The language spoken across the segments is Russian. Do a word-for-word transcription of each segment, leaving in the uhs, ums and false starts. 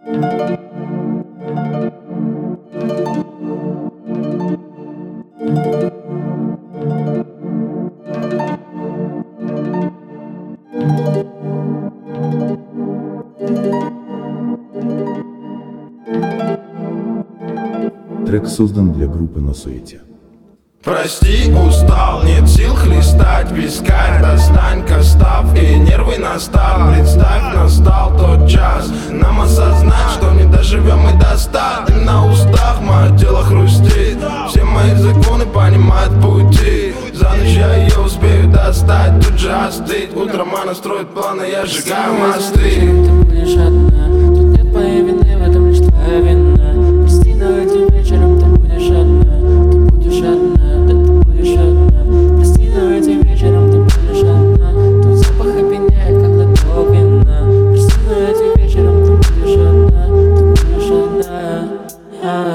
Трек создан для группы «На суете». Прости, устал, нет сил хлестать вискарь. Достань костав и нервы настал. Представь, настал тот час нам осознать, что не доживем мы до ста. Ты на устах, мое тело хрустит. Все мои законы понимают пути. За ночь я ее успею достать, тут же остыть. Утром она строит планы, я сжигаю мосты. Ты будешь одна, тут нет моей вины, в этом лишь твоя вина. Прости, но этим вечером ты будешь одна. Ты будешь одна, да ты будешь одна. Прости, но этим вечером ты будешь одна. Тут запах опьяняет, как глоток вина. Прости, но этим вечером ты будешь одна. Ты будешь одна. А-а.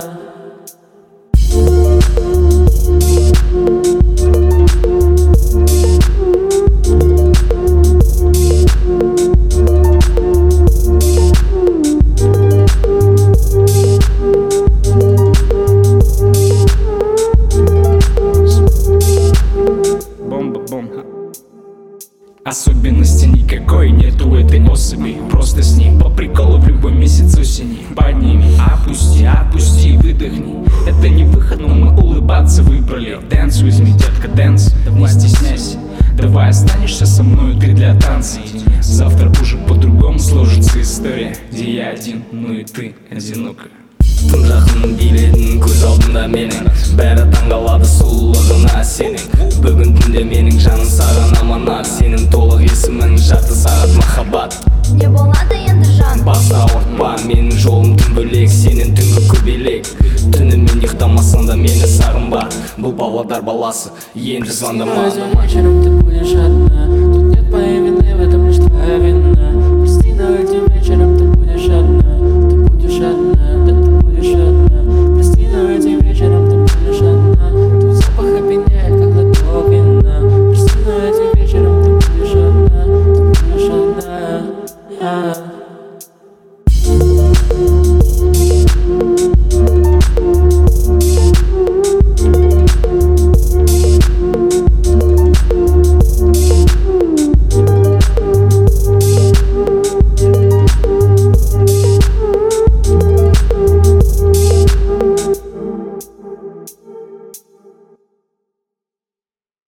Особенности никакой нету этой особи. Просто с ней по приколу в любой месяц осени. Подними, опусти, опусти, выдохни. Это не выход, но мы улыбаться выбрали. Dance with me, детка, dance, не стесняйся. Давай останешься со мной, ты для танца. Завтра уже по-другому сложится история, где я один, ну и ты одинока. Тым жақын биледің көз алдымда менің. Бәрі таңғалады сұлулығына сенің. Бүгін түнде менің жаным саған аманат. Сенің толық есімің жарты сағат махаббат. Не болады енді жан, Баса ауыртпа, менің жолым түн бөлек. Сенің түнгі көбелек. Түнімен ұйықтамасаң да мені сағынба. Бұл Павлодар баласы, енді звондама. Вечером ты будешь одна. Тут нет моей вины, в этом лишь твоя вина.